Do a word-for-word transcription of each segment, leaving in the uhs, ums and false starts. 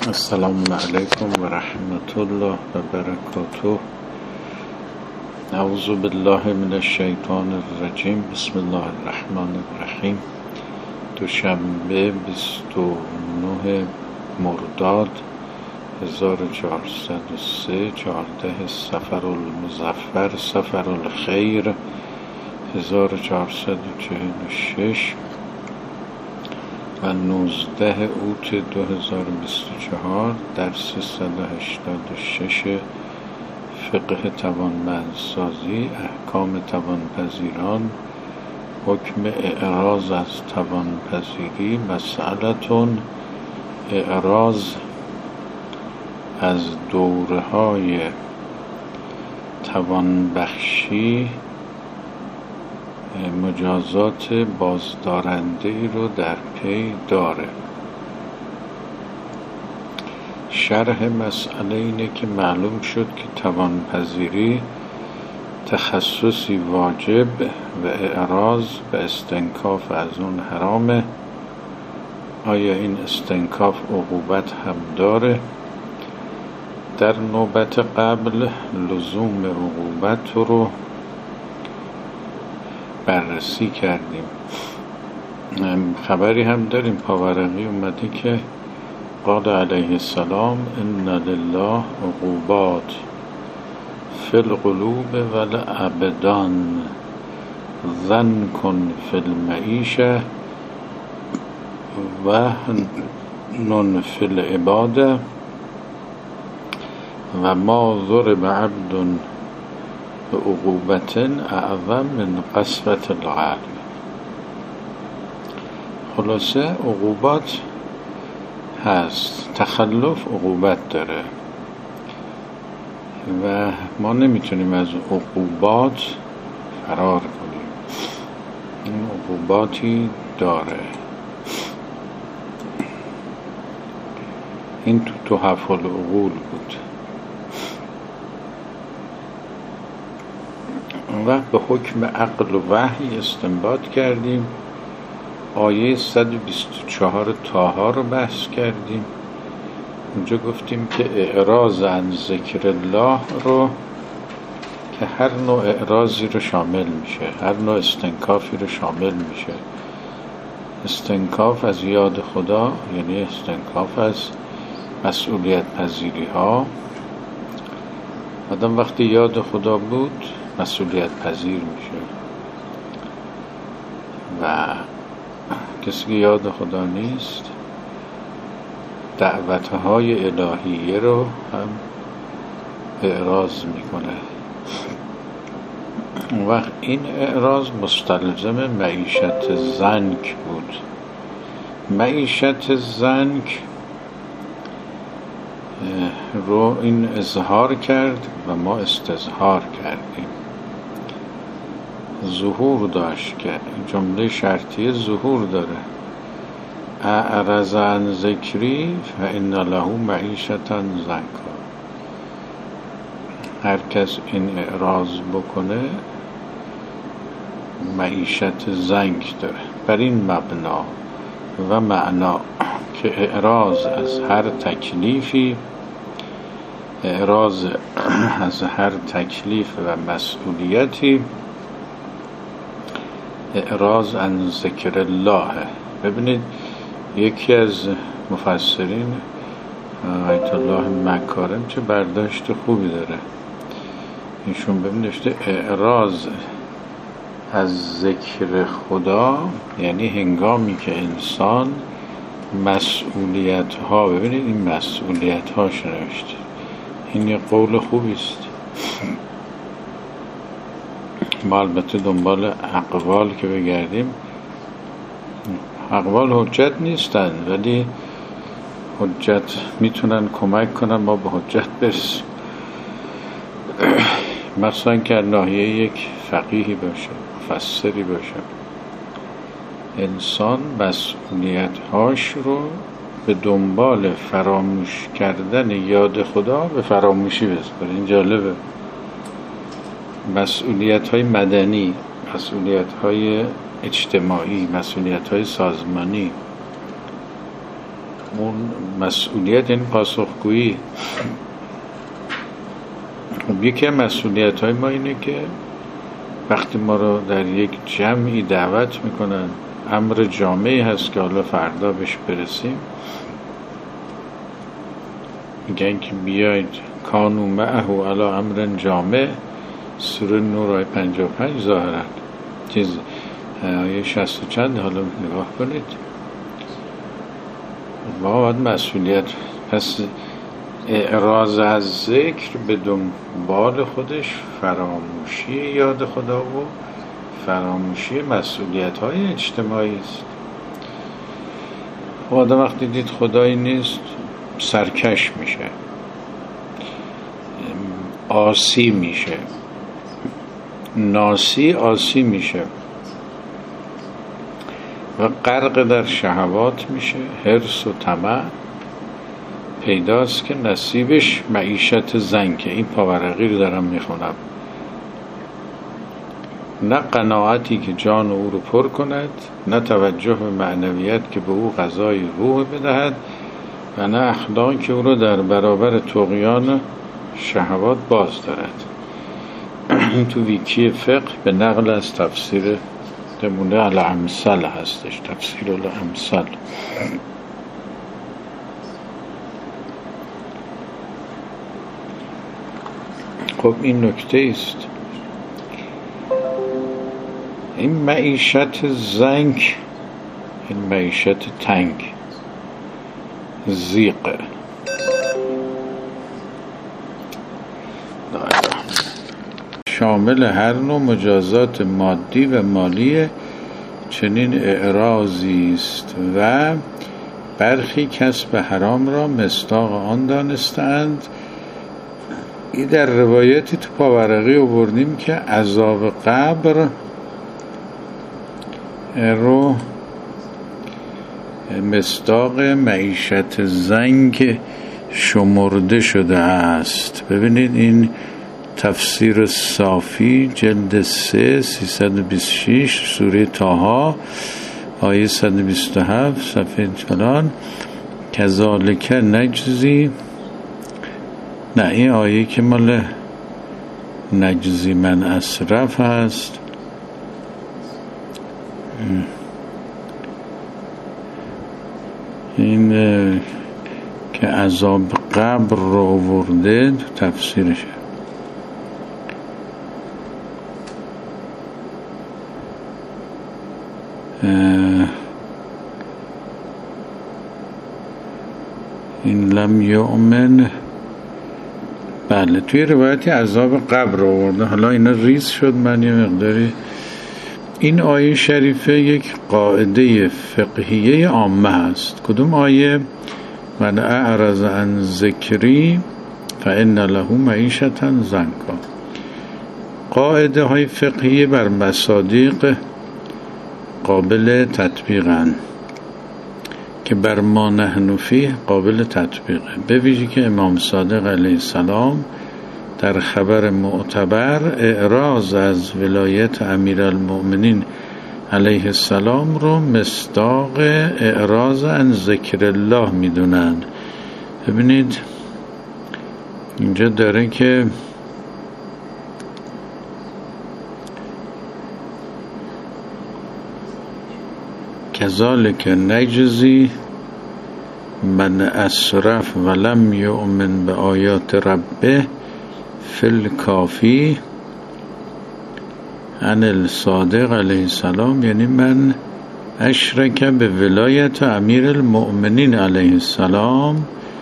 السلام علیکم و رحمت الله و برکاته. اعوذ بالله من الشیطان الرجیم. بسم الله الرحمن الرحیم. دوشنبه بیست و نه مرداد هزار و چهارصد و سه، چهارده صفر المظفر صفر الخیر هزار و چهارصد و چهل و شش و نوزده اوت دو هزار و بیست و چهار، درس صد و هشتاد و شش فقه توانمندسازی، احکام توانپذیران، حکم اعراض از توانپذیری. مسئلتون اعراض از دوره های توانبخشی مجازات بازدارنده ای رو در پی داره. شرح مسئله اینه که معلوم شد که توانپذیری تخصصی واجب و اعراض به استنکاف از اون حرامه. آیا این استنکاف عقوبت هم داره؟ در نوبت قبل لزوم عقوبت رو بررسی کردیم. خبری هم داریم، پاورقی اومده که قال علیه السلام ان لله عقوبات فی القلوب و الابدان ظن کن فی المعیشه و نن فی العباده و ما ضرب عبد به عقوبت اعظم من قسوة القلب. خلاصه عقوبات هست، تخلف عقوبت داره و ما نمیتونیم از عقوبات فرار کنیم. این عقوباتی داره. این تو تحف العقول بود. و به حکم عقل و وحی استنباط کردیم. آیه صد و بیست و چهار طه رو بحث کردیم. اونجا گفتیم که اعراض عن ذکر الله رو که هر نوع اعراضی رو شامل میشه، هر نوع استنکافی رو شامل میشه. استنکاف از یاد خدا یعنی استنکاف از مسئولیت پذیری ها. آدم وقتی یاد خدا بود مسئولیت پذیر میشه و کسی که یاد خدا نیست دعوتهای الهیه رو هم اعراض میکنه. اون وقت این اعراض مستلزم معیشت زنک بود. معیشت زنک رو این اظهار کرد و ما استظهار کردیم. ظهور داشت که جمله شرطی ظهور داره. اعرض عن ذکری فان له معیشتا ضنکا. هر کس این اعراض بکنه معیشت زنک داره. بر این مبنا و معنا که اعراض از هر تکلیفی اعراض از هر تکلیف و مسئولیتی اعراض عن ذکر الله. ببینید یکی از مفسرین آیت الله مکارم چه برداشت خوبی داره. ایشون ببینید اعراض از ذکر خدا یعنی هنگامی که انسان مسئولیت ها، ببینید این مسئولیت ها شنوشته. این یه قول خوبی است. ما البته دنبال اقوال که بگردیم، اقوال حجت نیستن ولی حجت میتونن کمک کنن ما به حجت برسیم. مثلا که ناحیه یک فقیهی باشه، مفسری باشه، انسان مسئولیت هاش رو به دنبال فراموش کردن یاد خدا به فراموشی بسپاره. این جالبه. مسئولیت های مدنی، مسئولیت های اجتماعی، مسئولیت های سازمانی اون مسئولیت یعنی پاسخگویی. خب یکی از مسئولیت های ما اینه که وقتی ما رو در یک جمعی دعوت میکنن، امر جامعی هست که حالا فردا بهش برسیم، میگن که بیاید کانوا معه علی امر جامع، سوره نور آیه پنجاه و پنج ظاهرا چیز آیه شصت و چند، حالا نگاه کنید. ما باید مسئولیت، پس اعراض از ذکر به دنبال خودش فراموشی یاد خدا و فراموشی مسئولیت های اجتماعی است. و آدم وقتی دید خدایی نیست سرکش میشه، آسی میشه، ناسی آسی میشه و غرق در شهوات میشه، حرص و طمع پیداست که نصیبش معیشت زنکه. این پاورقی رو دارم میخونم. نه قناعتی که جان او رو پر کند، نه توجه به معنویت که به او غذای روح بدهد، و نه اخلاق که او رو در برابر طغیان شهوات باز دارد. این تو ویکی فقه به نقل از تفسیر نمونه الامثال هستش، تفسیر الامثال. خب این نکته است. این معیشت زنگ، این معیشت تنگ، زیقه، شامل هر نوع مجازات مادی و مالی چنین اعراضی است و برخی کسب حرام را مصداق آن دانستند. این در روایتی تو پاورقی آوردیم که عذاب قبر رو مصداق معیشت زنگ شمرده شده است. ببینید این تفسیر صافی جلد سه سیصد و بیست و شش سوره طه آیه صد و بیست و هفت صفحه فلان. کذالک نجزی، نه این آیه که مال نجزی من اسرف هست. این که عذاب قبر رو آورده تو تفسیرشه. این لم یؤمن، بله توی روایتی عذاب قبر رو آورده. حالا اینا ریز شد، من یه مقداری. این آیه شریفه یک قاعده فقهیه عامه هست. کدوم آیه؟ من اعرض عن ذکری فإن له معیشة ضنکا. قاعده های فقهیه بر مصادیق قابل تطبیقن که بر ما نحن فیه قابل تطبیقه. به ویژه که امام صادق علیه السلام در خبر معتبر اعراض از ولایت امیرالمؤمنین علیه السلام رو مصداق اعراض عن ذکر الله میدونن. ببینید اینجا داره که کذالک نجزی من اسرف ولم یؤمن به آیات ربه فی الکافی عن الصادق علیه السلام، یعنی من اشرک به ولایت امیر المؤمنین علیه السلام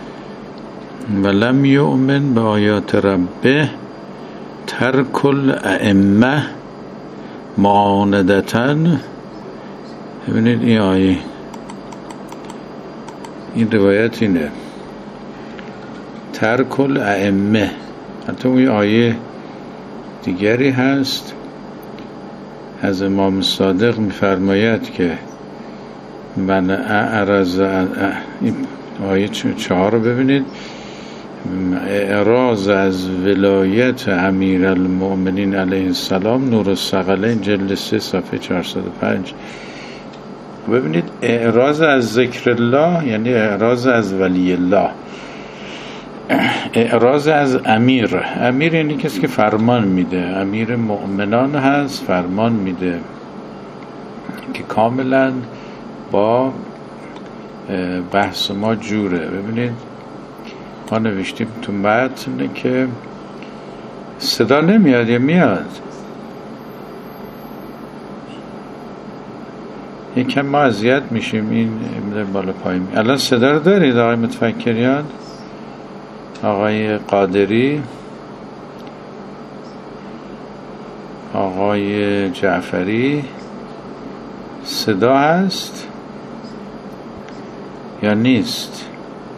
ولم یؤمن به آیات ربه ترک الائمه معاندتن. ببینید این آیه، این روایت اینه ترک الائمه. حتی اون آیه دیگری هست از امام صادق میفرماید که من اعرض، این آیه چهار رو ببینید، اعراض از ولایت امیر المؤمنین علیه السلام، نور الثقلین جلد سه صفحه چهارصد و پنج. ببینید اعراض از ذکر الله یعنی اعراض از ولی الله، اعراض از امیر. امیر یعنی کسی که فرمان میده، امیر مؤمنان هست، فرمان میده که کاملا با بحث ما جوره. ببینید ما نوشتیم تو متن که صدا نمیاد یا میاد؟ یکم ما اذیت میشیم این بالا پایین. الان صدا رو دارید آقای متفکریان، آقای قادری، آقای جعفری؟ صدا هست یا نیست؟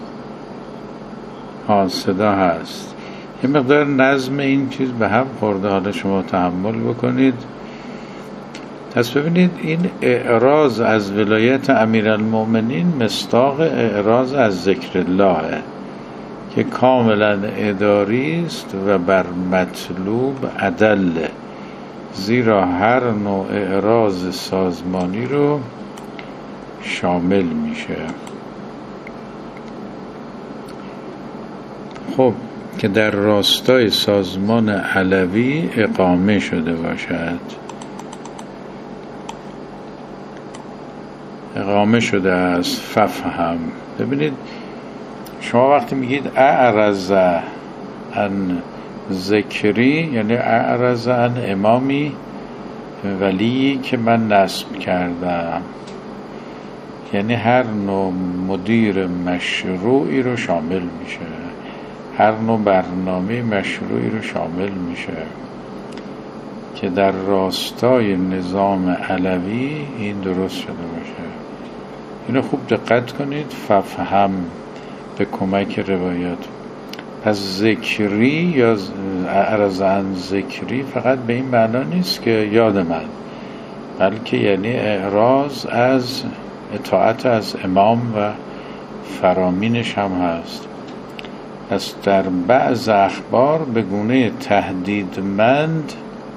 ها صدا هست. یه مقدار نظم این چیز به هم خورده، حالا شما تحمل بکنید. پس ببینید این اعراض از ولایت امیرالمؤمنین مصداق اعراض از ذکر الله که کاملا اداری است و بر مطلوب عدل، زیرا هر نوع اعراض سازمانی رو شامل میشه. خب که در راستای سازمان علوی اقامه شده باشد، اقامه شده است. ففهم. ببینید شما وقتی میگید اعرض عن ذکری یعنی اعرض عن امامی، ولی که من نصب کردم، یعنی هر نوع مدیر مشروعی رو شامل میشه، هر نوع برنامه مشروعی رو شامل میشه که در راستای نظام علوی این درست شده باشه. اینو خوب دقت کنید. ففهم به کمک روایات. پس ذکری یا اعرض عن ذکری فقط به این معنا نیست که یاد من، بلکه یعنی اعراض از اطاعت از امام و فرامینش هم هست. پس در بعض اخبار به گونه تهدیدمند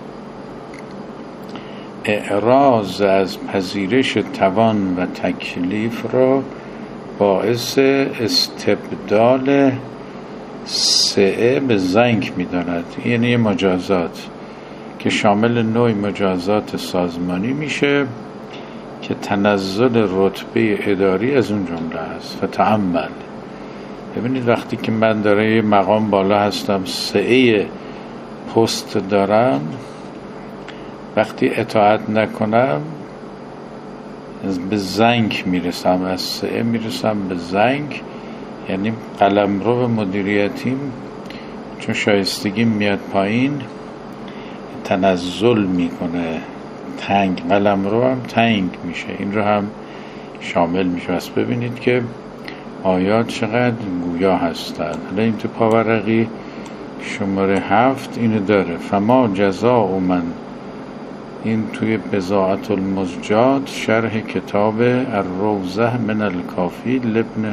اعراض از پذیرش توان و تکلیف را باعث استبدال سعه به زنگ می داند. یعنی مجازات که شامل نوع مجازات سازمانی میشه که تنزل رتبه اداری از اون جمله است. فتعمل. ببینید وقتی که من داره یه مقام بالا هستم، سعه پست دارم، وقتی اطاعت نکنم به زنگ میرسم، از سعه میرسم به زنگ، یعنی قلمرو مدیریتیم چون شایستگی میاد پایین تنزل میکنه، تنگ، قلمرو هم تنگ میشه. این رو هم شامل میشه. پس ببینید که آیات چقدر گویا هستند. حالا این تو پاورقی شماره هفت اینو داره. فما جزاء من، این توی بضاعت المزجات شرح کتاب الروضه من الکافی لابن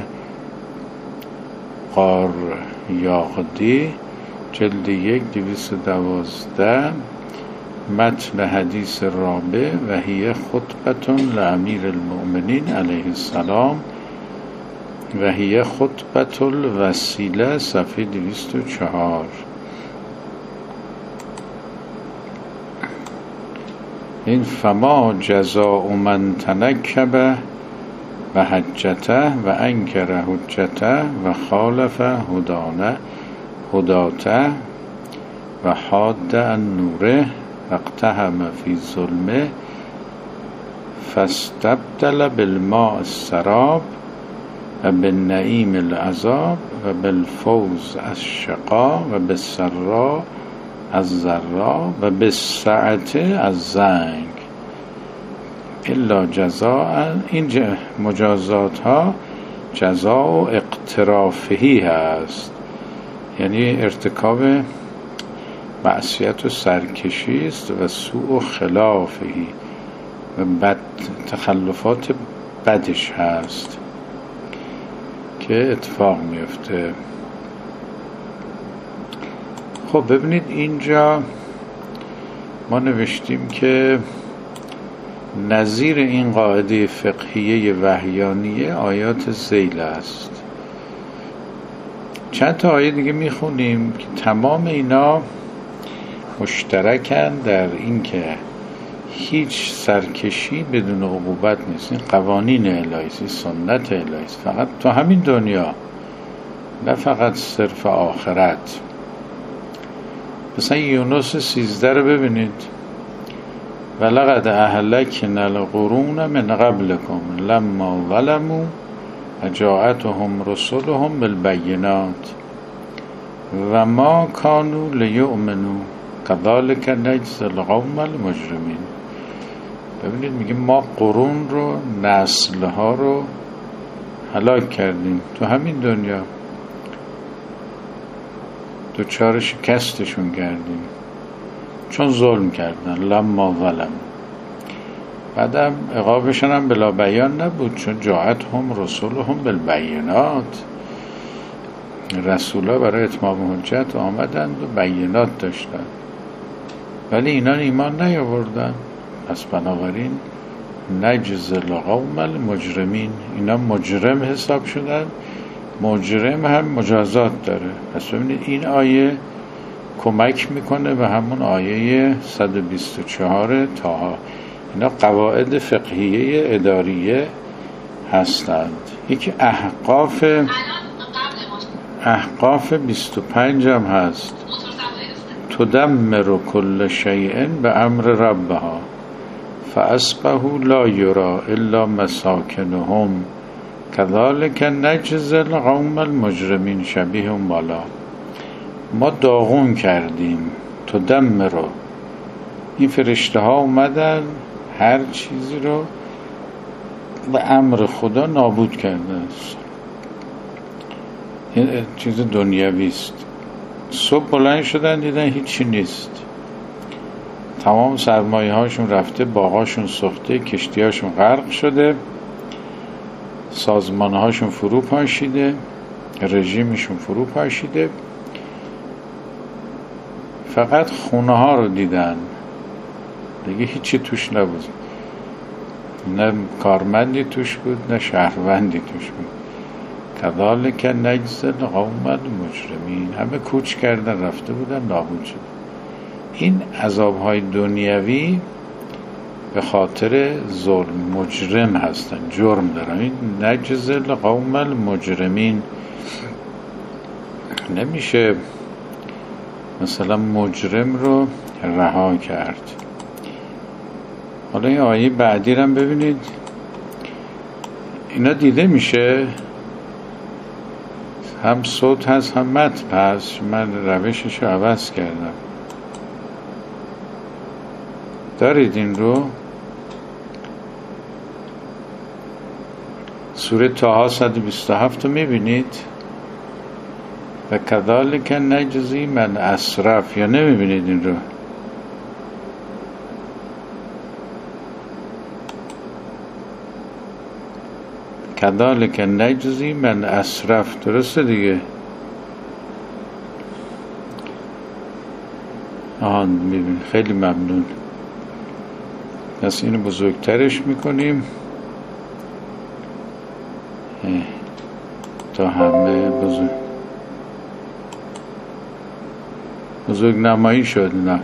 قاریاقدی جلد یک دویست دوازده، متن حدیث رابع و هی خطبه لامیر المؤمنین علیه السلام و هی خطبه الوسیله صفحه دویست و چهار. این فما جزاء من تنکب و حجته و انکر حجته و خالف هدانه هداته و حاد عن نوره و اقتحم فی ظلمه فاستبدل بالماء السراب و بالنعیم العذاب و بالفوز الشقا و بالسرا از ذرا و بالسعت از زنگ الا جزاء. این مجازات ها جزاء و اقترافهی هست، یعنی ارتکاب معصیت و سرکشی است و سوء و خلافهی و بد تخلفات بدش هست که اتفاق میفته. خب ببینید اینجا ما نوشتیم که نظیر این قاعده فقهیه وحیانیه آیات ذیل است. چند تا آیه دیگه میخونیم که تمام اینا مشترکن در این که هیچ سرکشی بدون عقوبت نیست. این قوانین الهی است، سنت الهی است، فقط تو همین دنیا، نه فقط صرف آخرت. مثلا یونس سیزده رو ببینید، ولقد اهلکنا القرون من قبلکم لما ظلموا وجاءتهم رسلهم بالبینات و ما کانوا لیؤمنوا کذالک نجزی القوم المجرمین. ببینید میگه ما قرون رو، نسلها رو هلاک کردیم تو همین دنیا، دوچار شکستشون کردیم چون ظلم کردن. لما ظلم، بعدم عقابشون هم بلا بیان نبود، چون جاءت هم رسولهم بالبینات، رسولا برای اتمام حجت آمدند و بینات داشتند، ولی اینا ایمان نیاوردن. پس بنابراین نجزی القوم المجرمین، اینا مجرم حساب شدن. مجرم هم مجازات داره. پس ببینید این آیه کمک میکنه به همون آیه صد و بیست و چهار طه. اینا قواعد فقهیه اداریه هستند. یکی احقاف احقاف بیست و پنج هم هست. تدمر کل شیء به امر ربها فاصبحوا لا یری الا مساکنهم کذالک نجزی القوم المجرمین. شبیه اون بالا ما داغون کردیم. تدمر رو این فرشته ها اومدن هر چیزی رو به امر خدا نابود کردن. این چیز دنیوی است. صبح بلند شدن دیدن هیچی نیست، تمام سرمایه هاشون رفته، باغاشون سوخته، کشتی هاشون غرق شده، سازمان هاشون فرو پاشیده، رژیمشون فرو پاشیده، فقط خونه ها رو دیدن، دیگه هیچی توش نبود، نه کارمندی توش بود نه شهروندی توش بود. کذالک نجزی القوم المجرمین. همه کوچ کردن رفته بودن، نابود شد. این عذابهای دنیوی به خاطر ظلم، مجرم هستن، جرم دارن. این نجزی القوم المجرمین. نمیشه مثلا مجرم رو رها کرد. حالا این آیه بعدی رو ببینید، اینا دیده میشه هم صوت هست هم متن هست. من روشش رو عوض کردم. دارید این رو؟ سوره طه صد و بیست و هفت رو میبینید؟ و کذالک نجزی من اسرف، یا نمیبینید این رو؟ کذالک نجزی من اسرف، درسته دیگه؟ آهان میبینید. خیلی ممنون. پس اینو بزرگترش میکنیم تا همه بزرگ بزرگ نمایی شد. نه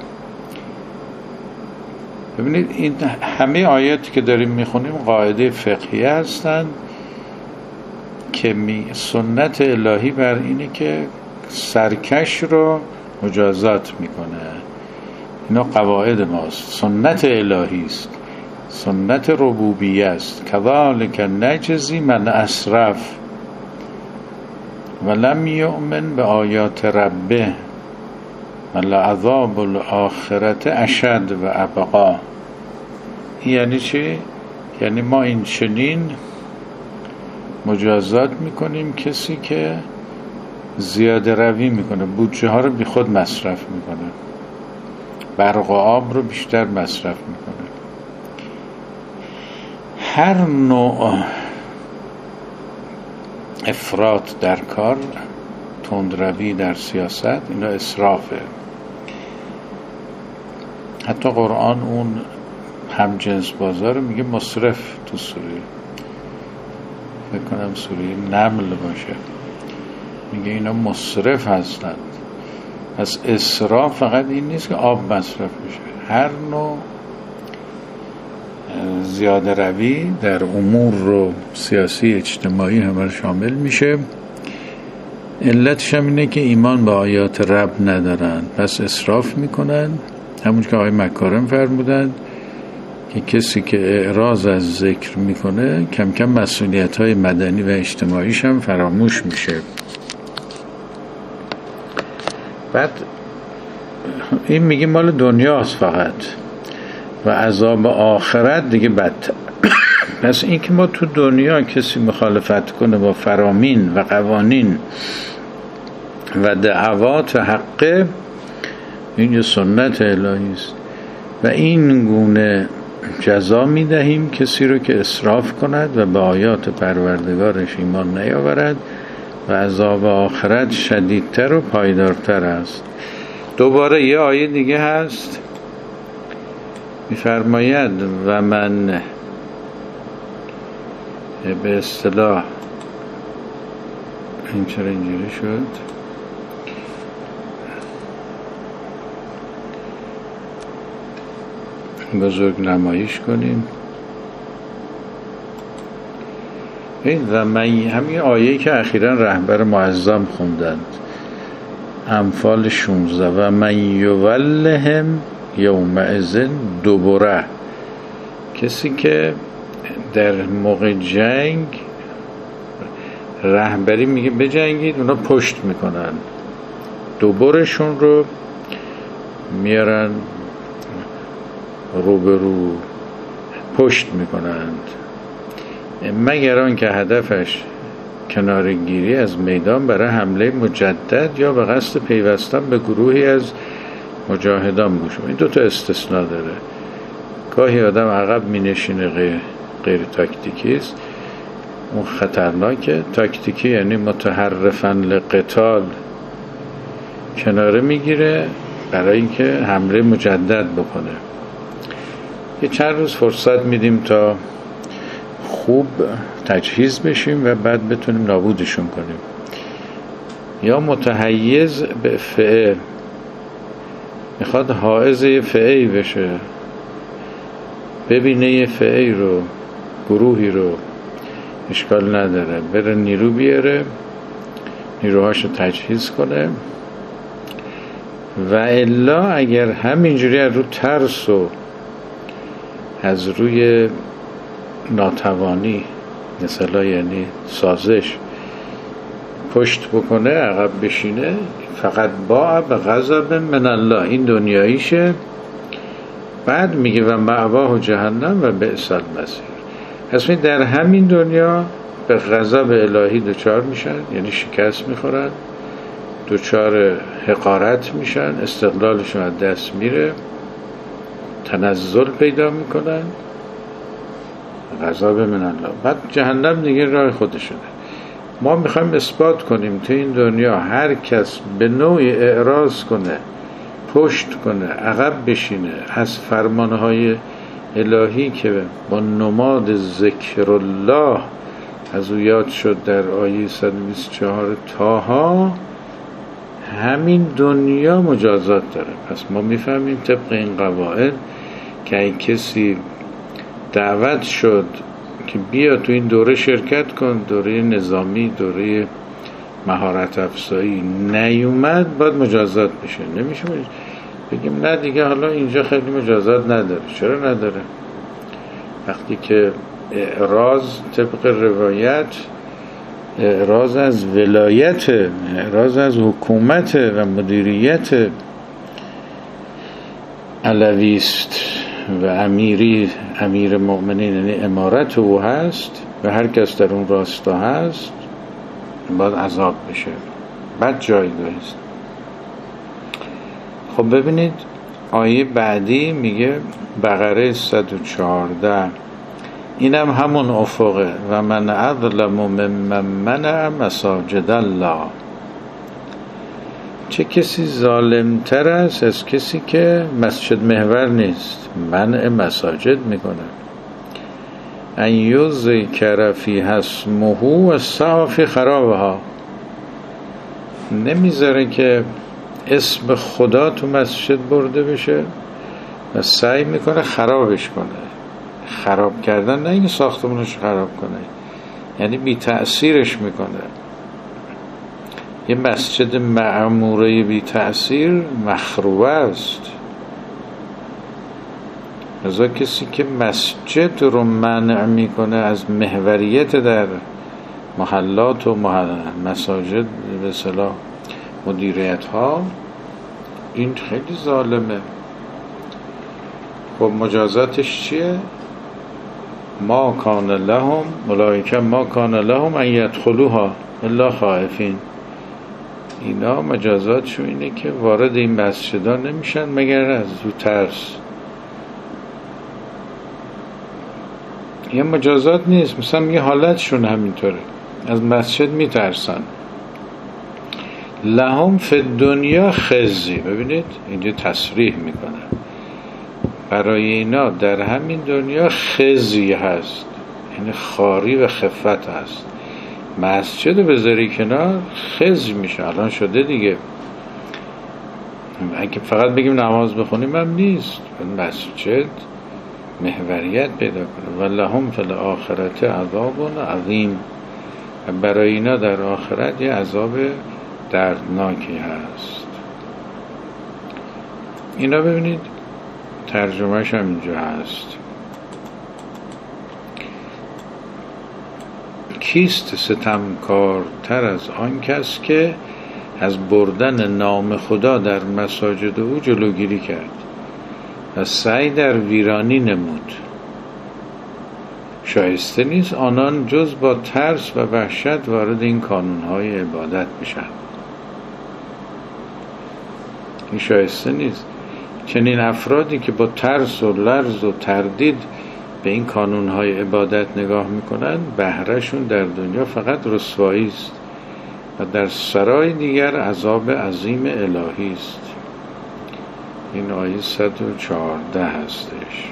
ببینید این همه آیاتی که داریم میخونیم قاعده فقهی هستند که می سنت الهی بر اینه که سرکش رو مجازات میکنه. اینا قواعد ماست، سنت الهی است، سنت ربوبیه است. کذالک نجزی من اسرف ولم یؤمن به آیات ربه ولعذاب الاخرة اشد و ابقا. یعنی چی؟ یعنی ما این چنین مجازات میکنیم کسی که زیاده روی میکنه، بودجه ها رو بی خود مصرف میکنه، برق و آب رو بیشتر مصرف میکنه. هر نوع افراط در کار، تندروی در سیاست، اینا اسرافه. حتی قرآن اون همجنس بازار میگه مصرف تو سوریه، فکر کنم سوریه نمل باشه، میگه اینا مصرف هستند. پس اسراف فقط این نیست که آب مصرف میشه، هر نوع زیاده روی در امور رو سیاسی اجتماعی همه شامل میشه. علتش هم اینه که ایمان به آیات رب ندارن، پس اسراف میکنن. همون که آقای مکارم فرمودن که کسی که اعراض از ذکر میکنه کم کم مسئولیت های مدنی و اجتماعیش هم فراموش میشه. بعد این میگه مال دنیاست فقط و عذاب آخرت دیگه بدتر. پس این که ما تو دنیا کسی مخالفت کنه با فرامین و قوانین و دعوات حقه، این یه سنت الهی است و این گونه جزا میدهیم کسی رو که اسراف کند و به آیات پروردگارش ایمان نیاورد و عذاب آخرت شدیدتر و پایدارتر است. دوباره یه آیه دیگه هست میفرماید و من به اصطلاح این چرا اینجوری شد، بزرگ نمایش کنیم. این و من همین آیه‌ای که اخیراً رهبر معظم خوندند، انفال شانزده، و من یولهم یومئذ دبره، کسی که در موقع جنگ رهبری میگه بجنگید، اونا پشت میکنن، دوبرشون رو میارن روبرو، پشت میکنند، مگر آن که هدفش کنارگیری از میدان برای حمله مجدد یا به قصد پیوستن به گروهی از مجاهدان باشه. این دو تا استثناء داره. گاهی آدم عقب می نشینه، غیر, غیر تاکتیکی است، اون خطرناکه. تاکتیکی یعنی متحرفاً لقتال، کناره میگیره برای اینکه حمله مجدد بکنه. یه چند روز فرصت میدیم تا خوب تجهیز بشیم و بعد بتونیم نابودشون کنیم. یا متحیز به فئه، میخواد حائز یه فئه‌ای بشه، ببینه یه فئه‌ای رو، گروهی رو، اشکال نداره بره نیرو بیاره، نیروهاشو تجهیز کنه. و الا اگر همینجوری از رو ترس و از روی ناتوانی مثلا، یعنی سازش، پشت بکنه، عقب بشینه، فقط با به غضب من الله، این دنیاییشه. بعد میگه و مأواه جهنم و بئس المصیر. پس در همین دنیا به غضب الهی دچار میشن، یعنی شکست میخورن، دچار حقارت میشن، استقلالشون از دست میره، تنزل پیدا میکنن، غضب من الله. بعد جهنم دیگه راه خودشونه. ما میخوایم اثبات کنیم تو این دنیا هر کس به نوعی اعراض کنه، پشت کنه، عقب بشینه از فرمانهای الهی که با نماد ذکر الله از او یاد شد در آیه صد و بیست و چهار طه، همین دنیا مجازات داره. پس ما میفهمیم طبق این قواعد که اگه کسی دعوت شد که بیا تو این دوره شرکت کن، دوره نظامی، دوره مهارت افزایی، نیومد باید مجازات بشه. نمیشه بگیم نه دیگه حالا اینجا خیلی مجازات نداره. چرا نداره؟ وقتی که اعراض طبق روایت اعراض از ولایت، اعراض از حکومت و مدیریت علوی است و امیری، امیر مؤمنین یعنی امارت او هست و هر کس در اون راستا هست باید عذاب بشه، بعد جایگاهی است. خب ببینید آیه بعدی میگه بقره صد و چهارده، اینم همون افقه و من اظلم ممن منع مساجد الله. چه کسی ظالمتر است از کسی که مسجد محور نیست، منع مساجد میکنه. ان یذکر فیها اسمه و سعی فی خرابها، نمیذاره که اسم خدا تو مسجد برده بشه و سعی میکنه خرابش کنه. خراب کردن نه این ساختمونش خراب کنه، یعنی بی تأثیرش میکنه. یه مسجد معموره بی تأثیر مخروبه است. لذا کسی که مسجد رو منع میکنه از محوریت در محلات و مساجد به اصطلاح مدیریت ها، این خیلی ظالمه. خب مجازاتش چیه؟ ما کان لهم ملائکه ما کان لهم ان یدخلوها الا خائفین. اینا مجازاتشون اینه که وارد این مسجدها نمیشن مگر از رو ترس. یه مجازات نیست، مثلا یه حالتشون همینطوره، از مسجد میترسن. لهم فی الدنیا خزی، ببینید اینجا تصریح میکنه برای اینا در همین دنیا خزی هست، یعنی خاری و خفت هست. مسجد رو بذاری کنار خزی میشه، الان شده دیگه. اگه فقط بگیم نماز بخونیم هم نیست، مسجد محوریت پیدا کنه. و لهم فی الاخرة عذاب عظیم، برای اینا در آخرت یه عذاب دردناکی هست. اینا ببینید ترجمهش هم اینجا هست. کیست ستمکارتر از آن کس که از بردن نام خدا در مساجد او جلوگیری کرد و سعی در ویرانی نمود. شایسته نیست آنان جز با ترس و وحشت وارد این کانونهای عبادت بشن. این شایسته نیست. چنین افرادی که با ترس و لرز و تردید به این کانونهای عبادت نگاه میکنن، بهرهشون در دنیا فقط رسوایی است و در سرای دیگر عذاب عظیم الهی است. این آیه صد و چهارده هستش.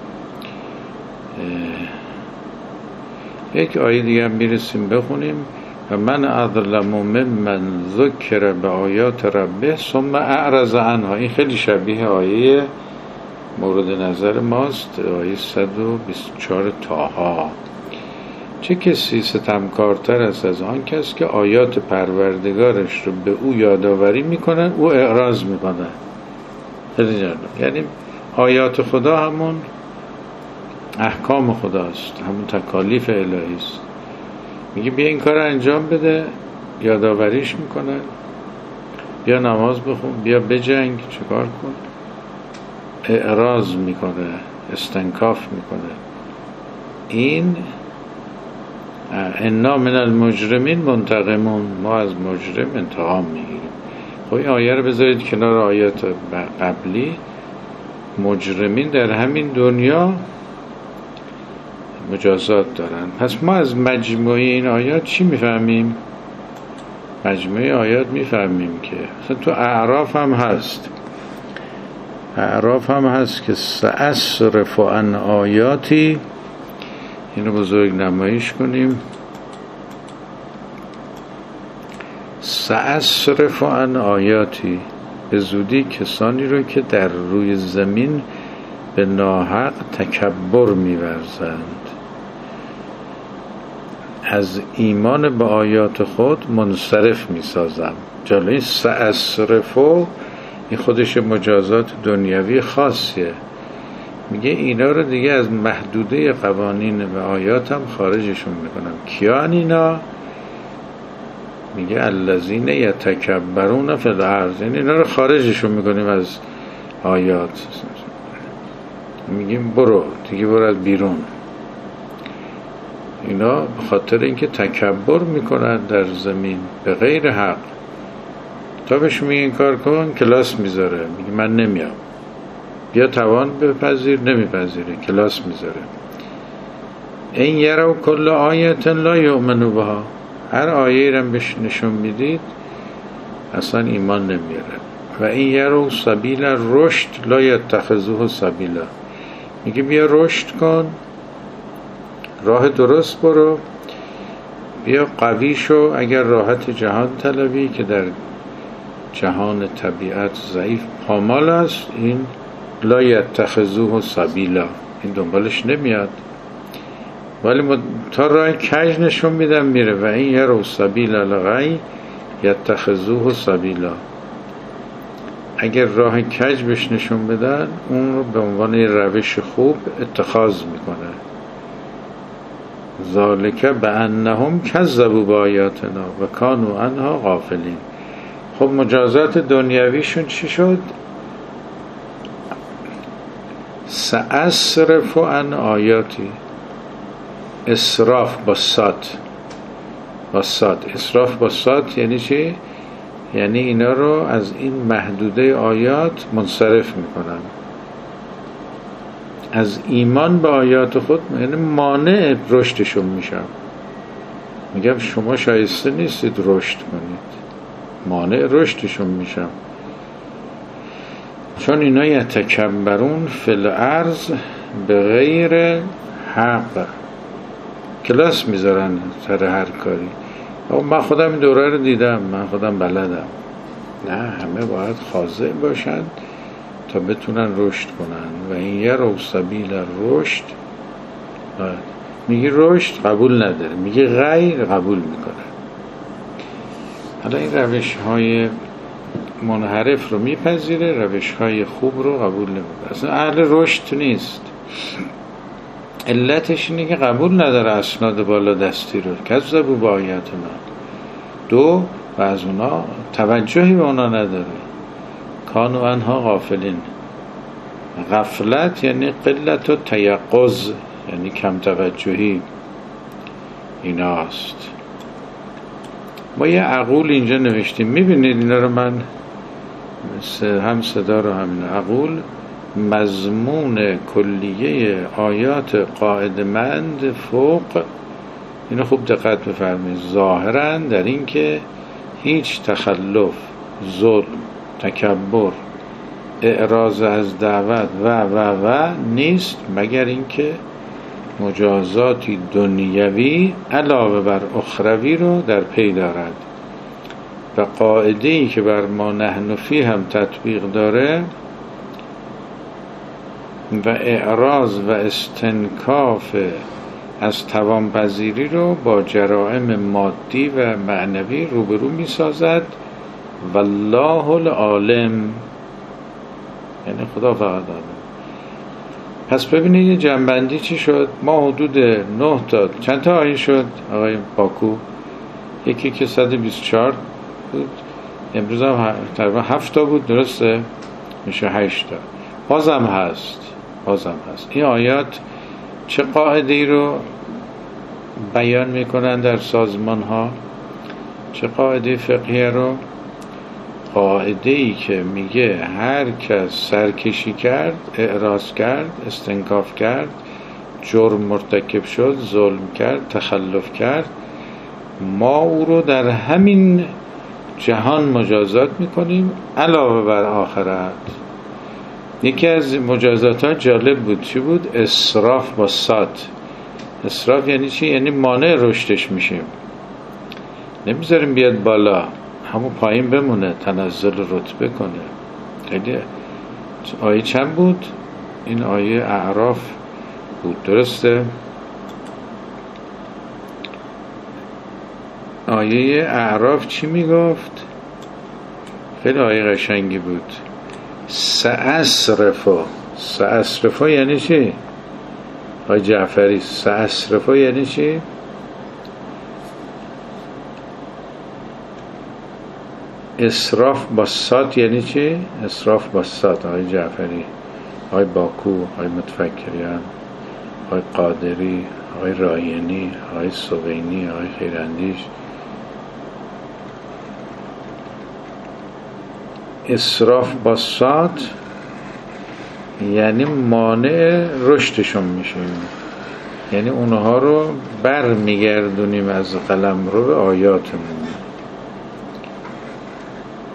یک آیه دیگر میرسیم بخونیم. و من اظلم ممن ذکر به آیات ربه ثم اعرض عنها. این خیلی شبیه آیه مورد نظر ماست، آیه صد و بیست و چهار طه. چه کسی ستمکارتر است از آن کس که آیات پروردگارش رو به او یادآوری میکنن او اعراض میکنه. خیلی جالب. یعنی آیات خدا همون احکام خداست، همون تکالیف الهی است. میگه بیا این کار انجام بده، یادآوریش میکنه. بیا نماز بخون، بیا بجنگ، چیکار کن. اعراض میکنه، استنکاف میکنه. این انا من المجرمین منتقمون، ما از مجرم انتقام میگیریم. خب این آیه رو بذارید کنار آیات قبلی. مجرمین در همین دنیا مجازات دارن. پس ما از مجموعه این آیات چی میفهمیم؟ مجموعه آیات میفهمیم که مثلا تو اعراف هم هست، اعراف هم هست که سأصرف عن آیاتی، اینو بزرگ نمایش کنیم. سأصرف عن آیاتی، به زودی کسانی رو که در روی زمین به ناحق تکبر می‌ورزند از ایمان به آیات خود منصرف می‌سازم. جلوی سأصرفو این خودش مجازات دنیوی خاصیه. میگه اینا رو دیگه از محدوده قوانین و آیات هم خارجشون میکنم. کیان اینا؟ میگه الذین یتکبرون فی الارض، اینا رو خارجشون میکنیم از آیات. میگیم برو دیگه، برو از بیرون. اینا به خاطر اینکه تکبر میکنن در زمین به غیر حق، تا بهش میگه این کار کن، کلاس میذاره، میگه من نمیام. بیا توان بپذیر، نمیپذیره، کلاس میذاره. این یرو کل آیت لا یؤمنو بها، هر آیه را بهش نشون میدید اصلا ایمان نمیاره. و این یرو سبیل رشد لا یتخذوه سبیلا، میگه بیا رشد کن، راه درست برو، بیا قوی شو. اگر راحت جهان طلبی که در جهان طبیعت ضعیف پامال است، این لا یتخذوه سبیلا، این دنبالش نمیاد. ولی تا راه کج نشون میدم میره. و این یرو سبیل الغی یتخذوه سبیلا، اگر راه کج بهش نشون بدن اون رو به عنوان روش خوب اتخاذ میکنه. ذالک بانهم کذبوا بآیاتنا و کانوا عنها غافلین. خب مجازات دنیویشون چی شد؟ سأصرف عن آیاتی، اسراف با صاد، با صاد، اسراف با صاد یعنی چی؟ یعنی اینا رو از این محدوده آیات منصرف میکنن، از ایمان به آیات خود، یعنی مانع رشدشون میشن. میگم شما شایسته نیستید رشد کنید، مانع رشدشون میشن. چون اینا یتکبرون فی الارض به غیر حق، کلاس میذارن سر هر کاری. من خودم این دوره رو دیدم، من خودم بلدم. نه، همه باید خاضع باشن تا بتونن رشد کنن. و این یه رو سبیل رشد، میگی رشد قبول نداره، میگی غیر قبول میکنه. حالا این روش های منحرف رو میپذیره، روش های خوب رو قبول نمیکنه. اصلا اهل رشد نیست. علتش اینه که قبول نداره اسناد بالا دستی رو، کذبوا بآیاتنا. دو، و از اونا توجهی به اونا نداره. کانوا عنها غافلین. غفلت یعنی قلت و تیقظ، یعنی کم توجهی ایناست. ما یه عقول اینجا نوشتیم، میبینید اینا رو؟ من هم صدا رو همین عقول مضمون کلیه آیات قاعدمند فوق، اینو خوب دقت بفرمایید، ظاهراً در این که هیچ تخلف، ظلم، تکبر، اعراض از دعوت و و و نیست، مگر اینکه مجازاتی دنیوی علاوه بر اخروی رو در پی دارد. و قاعده‌ای که بر ما نحن فی هم تطبیق داره و اعراض و استنکاف از توانپذیری رو با جرائم مادی و معنوی روبرو می سازد. والله العالم، یعنی خدا فقط عالم. پس ببینید یه جنبندی چی شد. ما حدود نه تا چند تا آیه شد آقای باکو؟ یکی که صد و بیست و چهار بود، امروز هم تقریبا هفت تا بود، درسته؟ میشه هشت تا. بازم هست بازم هست این آیات چه قاعده ای رو بیان میکنن در سازمان ها؟ چه قاعده فقهی رو؟ قاعده ای که میگه هر کس سرکشی کرد، اعراض کرد، استنکاف کرد، جرم مرتکب شد، ظلم کرد، تخلف کرد، ما او رو در همین جهان مجازات میکنیم علاوه بر آخرت. یکی از مجازات ها جالب بود، چی بود؟ اسراف با صاد. اسراف یعنی چی؟ یعنی مانع رشدش میشیم، نمیذاریم بیاد بالا، همون پایین بمونه، تنزل رتبه کنه. خیلی آیه چند بود؟ این آیه اعراف بود، درسته؟ آیه اعراف چی میگفت؟ خیلی آیه قشنگی بود. سأصرفا. سأصرفا یعنی چی؟ آیه جعفری، سأصرفا یعنی چی؟ اسراف با صاد یعنی چی؟ اسراف با صاد. آقای جعفری، آقای باکو، آقای متفکریان، آقای قادری، آقای راینی، آقای سوینی، آقای خیراندیش. اسراف با صاد یعنی مانع رشدشون میشه، یعنی اونها رو بر میگردونیم از قلم رو به آیاتمون.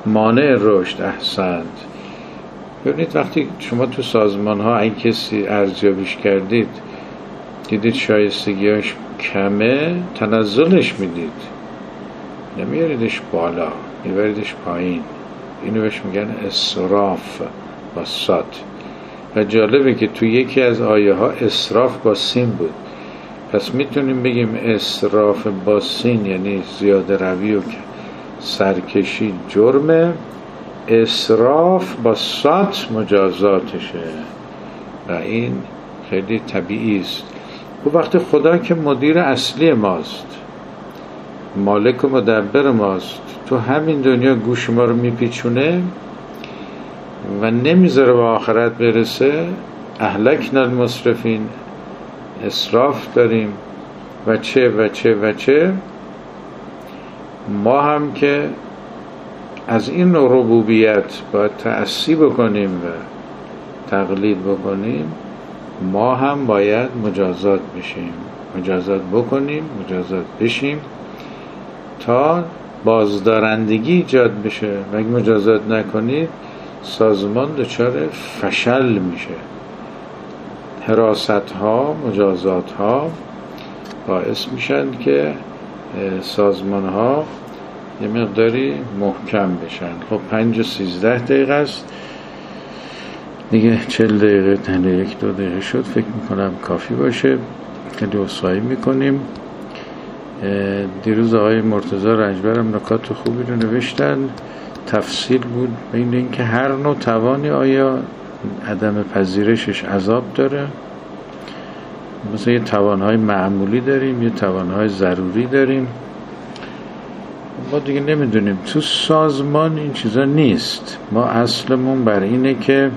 مانع رشد. احسنت. ببینید وقتی شما تو سازمان ها اگه کسی ارزیابیش کردید دیدید شایستگیاش کمه، تنزلش میدید، نمیاریدش بالا، میبریدش پایین. اینو بهش میگن اسراف با صاد. و جالبه که تو یکی از آیه ها اسراف با سین بود، پس میتونیم بگیم اسراف با سین یعنی زیاده روی و سرکشی جرمه، اسراف با صاد مجازاتشه و این خیلی طبیعی است. و وقتی خدا که مدیر اصلی ماست، مالک و مدبر ماست، تو همین دنیا گوش ما رو میپیچونه و نمیذاره به آخرت برسه، اهلکنا المسرفین، اسراف داریم و چه و چه و چه. ما هم که از این نوع ربوبیت باید تأسی بکنیم و تقلید بکنیم، ما هم باید مجازات بشیم، مجازات بکنیم، مجازات بشیم تا بازدارندگی ایجاد بشه. و اگه مجازات نکنید سازمان دچار فشل میشه. حراست ها، مجازات ها باعث میشن که سازمان ها یه مقداری محکم بشن. خب پنج و سیزده دقیقه است دیگه، چل دقیقه تنه یک دو دقیقه شد، فکر میکنم کافی باشه. خیلی وصایی میکنیم. دیروز آقای مرتضی رنجبرم نکات خوبی رو نوشتن. تفصیل بود بین این که هر نوع توانی آیا عدم پذیرشش عذاب داره. مثلا یه توانهای معمولی داریم، یه توانهای ضروری داریم. ما دیگه نمیدونیم. تو سازمان این چیزا نیست. ما اصلمون بر اینه که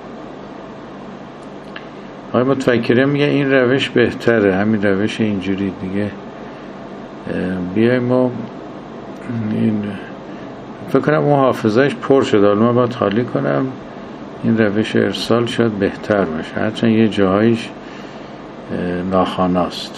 آقای متفکرین میگه این روش بهتره، همین روش اینجوری دیگه بیایم ما این فکر کنم اون حافظهش پر شد، حالا من باید خالی کنم. این روش ارسال شاید بهتر باشه، هرچند یه جاهایش ناخواناست.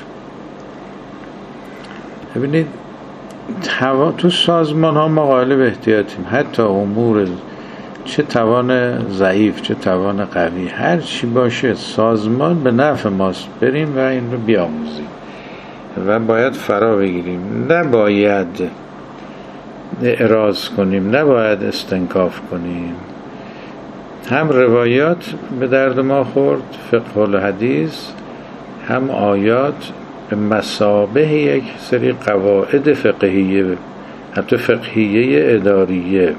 ببینید تو سازمان ها ما قائل به احتیاطیم، حتی امور چه توان ضعیف چه توان قوی هر چی باشه سازمان به نفع ماست، بریم و این رو بیاموزیم و باید فرا بگیریم، نباید اعراض کنیم، نباید استنکاف کنیم. هم روایات به درد ما خورد، فقه الحدیث، هم آیات به مثابه یک سری قواعد فقهیه، حتی فقهیه اداریه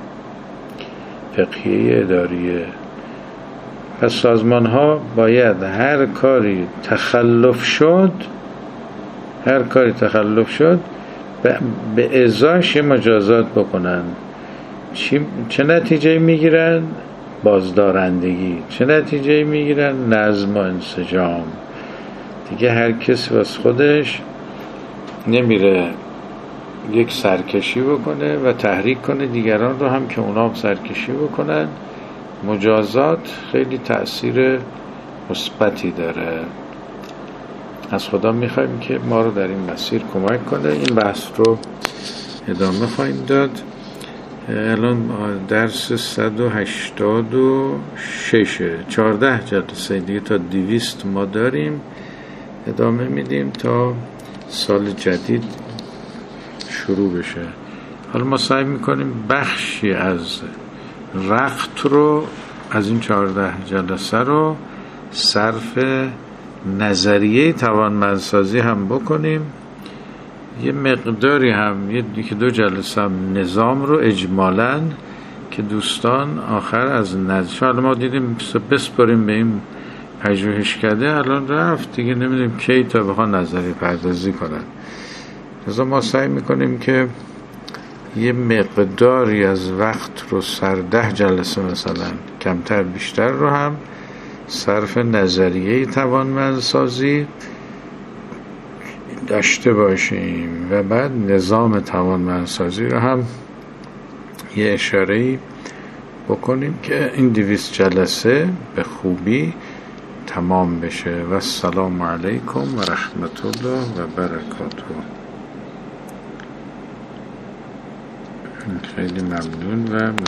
فقهیه اداریه پس سازمان ها باید هر کاری تخلف شد هر کاری تخلف شد به ازاش مجازات بکنن. چه نتیجه میگیرن؟ بازدارندگی. چه نتیجه میگیرن؟ نظم و انسجام. دیگه هر کسی واسه خودش نمیره یک سرکشی بکنه و تحریک کنه دیگران رو هم که اونا هم سرکشی بکنن. مجازات خیلی تأثیر مثبتی داره. از خدا میخوایم که ما رو در این مسیر کمک کنه. این بحث رو ادامه خواهیم داد. الان درس صد و هشتاد و شش، چهارده جلسه دیگه تا دویست ما داریم، ادامه میدیم تا سال جدید شروع بشه. حالا ما سعی میکنیم بخشی از وقت رو از این چهارده جلسه رو صرف نظریه توانمندسازی هم بکنیم، یه مقداری هم یکی دو جلسه هم نظام رو اجمالاً که دوستان آخر از نظر حالا ما دیدیم بسپاریم به این پژوهشکده، الان رفت دیگه نمیدونیم کی تا بخوان نظری پردازی کنن. لذا ما سعی میکنیم که یه مقداری از وقت رو سر ده جلسه مثلا کمتر بیشتر رو هم صرف نظریه توانمندسازی داشته باشیم و بعد نظام توانمندسازی رو هم یه اشاره‌ای بکنیم که این دویست جلسه به خوبی تمام بشه. و السلام علیکم و رحمت الله و برکاته. خیلی ممنون و